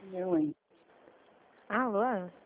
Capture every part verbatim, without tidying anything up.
Eu, hein? Alô?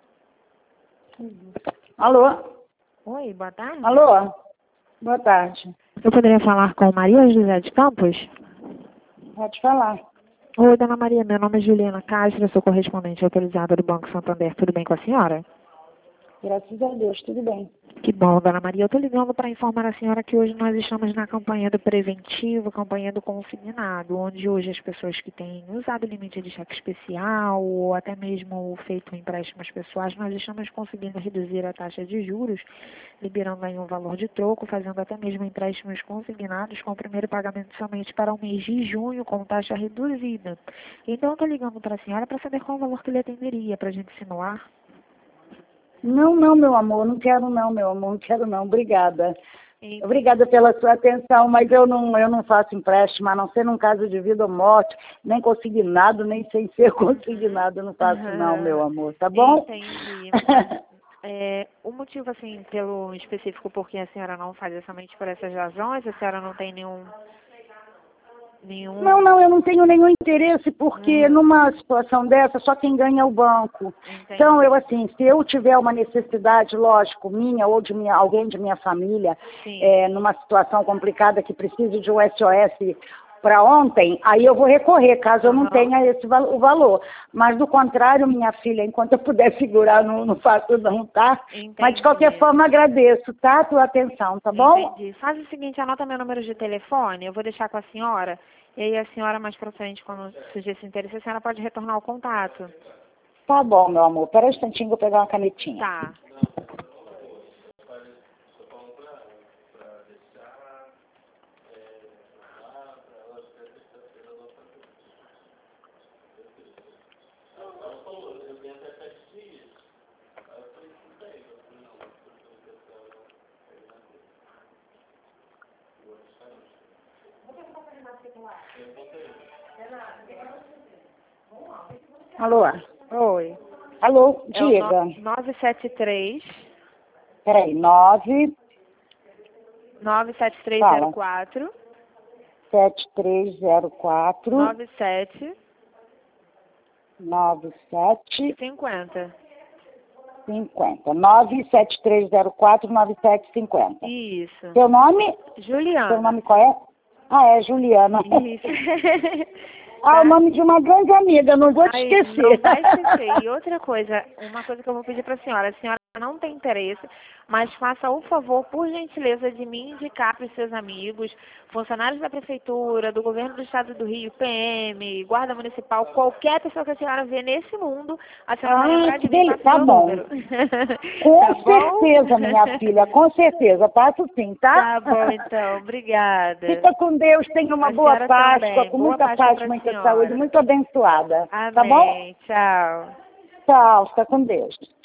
Alô? Oi, boa tarde. Alô? Boa tarde. Eu poderia falar com Maria José de Campos? Pode falar. Oi, dona Maria, meu nome é Juliana Castro, eu sou correspondente autorizada do Banco Santander. Tudo bem com a senhora? Graças a Deus, tudo bem. Que bom, dona Maria. Eu estou ligando para informar a senhora que hoje nós estamos na campanha do preventivo, campanha do consignado, onde hoje as pessoas que têm usado limite de cheque especial ou até mesmo feito empréstimos pessoais, nós estamos conseguindo reduzir a taxa de juros, liberando aí um valor de troco, fazendo até mesmo empréstimos consignados com o primeiro pagamento somente para o mês de junho, com taxa reduzida. Então, eu estou ligando para a senhora para saber qual o valor que lhe atenderia para a gente simular. Não, não, meu amor, não quero não, meu amor, não quero não, obrigada. Entendi. Obrigada pela sua atenção, mas eu não, eu não faço empréstimo, a não ser num caso de vida ou morte, nem consignado, nem sem ser consignado, eu não faço Uhum. não, meu amor, tá bom? Entendi. É, o motivo, assim, pelo específico por que a senhora não faz é somente por essas razões? A senhora não tem nenhum... nenhum... Não, não, eu não tenho nenhum interesse, porque Hum. numa situação dessa, só quem ganha é o banco. Entendi. Então, eu assim, se eu tiver uma necessidade, lógico, minha ou de minha, alguém de minha família, é, numa situação complicada que precise de um S O S para ontem, aí eu vou recorrer, caso eu não Uhum. tenha esse val o valor. Mas, do contrário, minha filha, enquanto eu puder segurar, não, não faço não, tá? Entendi. Mas, de qualquer forma, agradeço, tá? A tua atenção, tá bom? Entendi. Faz o seguinte, anota meu número de telefone, eu vou deixar com a senhora, e aí a senhora mais pra frente, quando surgir esse interesse, a senhora pode retornar o contato. Tá bom, meu amor. Pera um instantinho, vou pegar uma canetinha. Tá. Alô? Oi. Alô, É o diga. no- nove sete três, Peraí, nove nove sete três zero quatro, sete três zero quatro nove sete nove sete cinquenta. cinquenta. nove sete três zero quatro nove sete cinquenta. Isso. Seu nome? Juliana. Seu nome qual é? Ah, é Juliana. Isso. Ah, Tá? o nome de uma grande amiga, não vou te Aí, esquecer. não vai esquecer. E outra coisa, uma coisa que eu vou pedir para a senhora, a senhora não tem interesse, mas faça o favor, por gentileza, de me indicar para os seus amigos, funcionários da prefeitura, do governo do estado do Rio, P M, guarda municipal, qualquer pessoa que a senhora vê nesse mundo, a senhora vai Ah, lembrar que de mim, beleza. passa Tá meu bom. número. Com Tá bom? certeza, minha filha, com certeza. Passo sim, tá? Tá bom, então. Obrigada. Fica com Deus, tenha uma A boa senhora Páscoa, também. com Boa muita Páscoa paz, para a muita senhora. saúde, muito abençoada. Tá bom? Amém. Tchau. Tchau, fica com Deus.